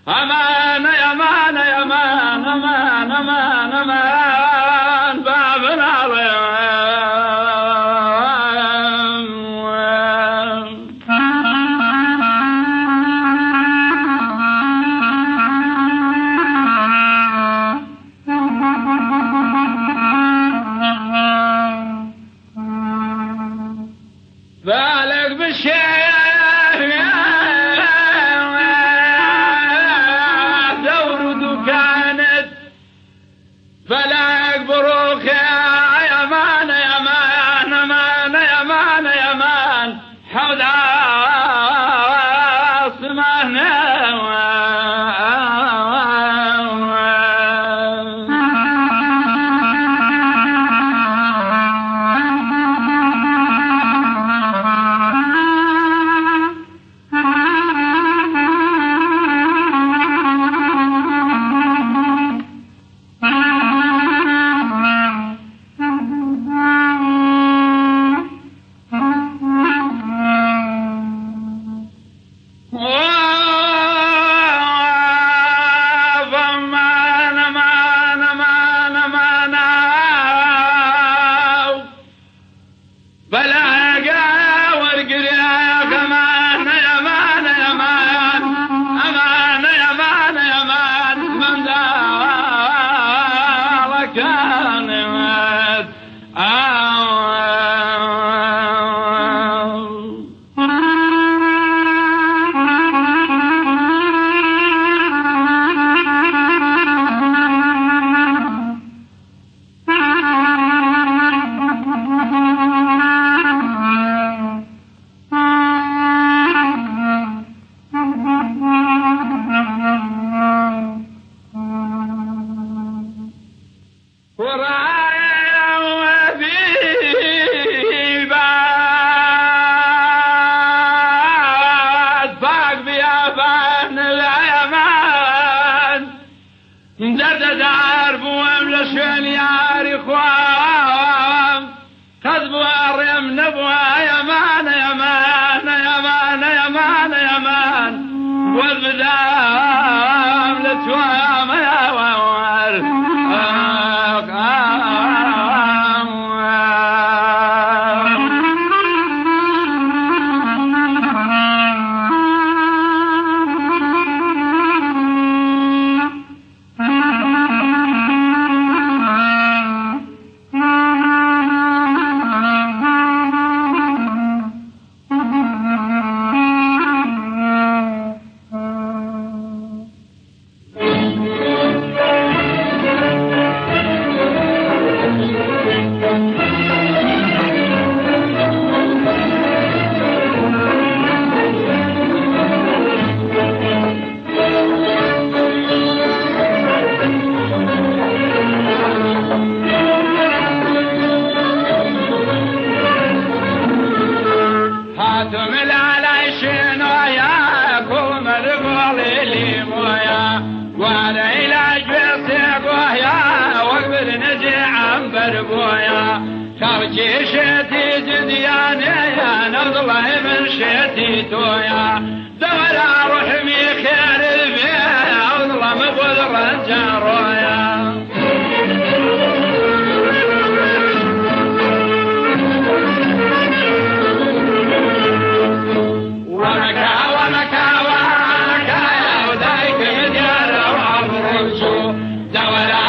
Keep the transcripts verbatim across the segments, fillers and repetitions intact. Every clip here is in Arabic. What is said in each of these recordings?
أمان يا مان يا مان أمان أمان أمان بابنا بالك بالشيء فلا يقبروك يا مان يا مان مان يا مان يا مان حول عاصمنا درد دار بوام لشين ياري خوام خذبوا الريم نبوا يا مان يا مان يا مان يا مان يا مان والبدام لتوام يا وار بربويا خرجي شتي جدياني يا نبض الله من شتي تويا دورا رحمي خير البيع اظلم بالرجال رويا ونكا ونكا ونكا يا ودايك مدير وعبرشو دورا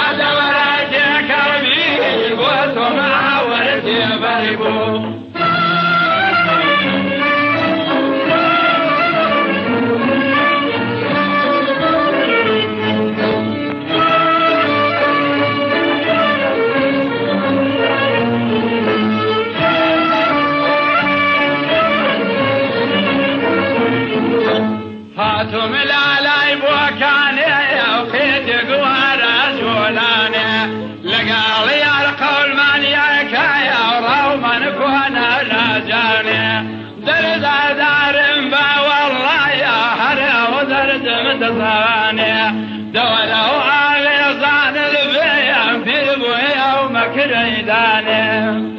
هاتم العلاي بوكاني وخيت قوارا جولاني لقالي القول من يكايا وراو من كونا لاجاني درد دار با والله يا هر ودرد متصاني دولو آغيصان البيان في بويا ومكريداني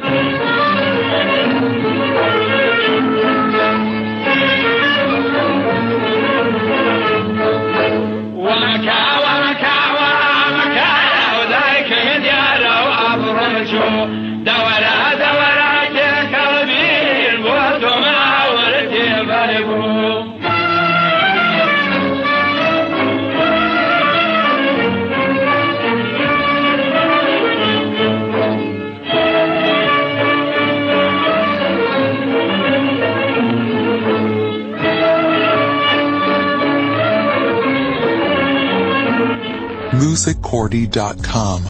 music cordy dot com